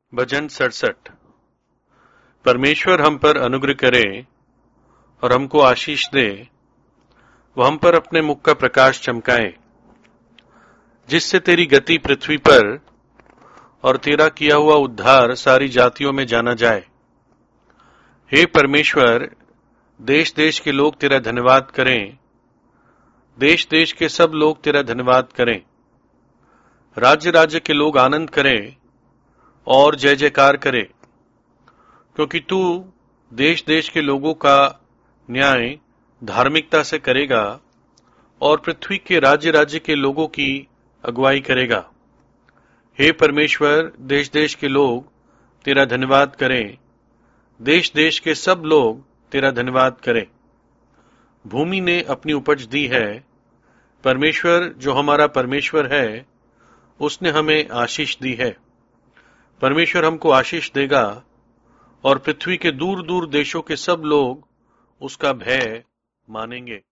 भजन 67। परमेश्वर हम पर अनुग्रह करे और हमको आशीष दे, वह हम पर अपने मुख का प्रकाश चमकाए, जिससे तेरी गति पृथ्वी पर और तेरा किया हुआ उद्धार सारी जातियों में जाना जाए। हे परमेश्वर, देश देश के लोग तेरा धन्यवाद करें, देश देश के सब लोग तेरा धन्यवाद करें। राज्य राज्य के लोग आनंद करें और जय जयकार करें, क्योंकि तू देश देश के लोगों का न्याय धार्मिकता से करेगा और पृथ्वी के राज्य राज्य के लोगों की अगुवाई करेगा। हे परमेश्वर, देश देश के लोग तेरा धन्यवाद करें, देश देश के सब लोग तेरा धन्यवाद करें। भूमि ने अपनी उपज दी है, परमेश्वर जो हमारा परमेश्वर है उसने हमें आशीष दी है। परमेश्वर हमको आशीष देगा और पृथ्वी के दूर दूर देशों के सब लोग उसका भय मानेंगे।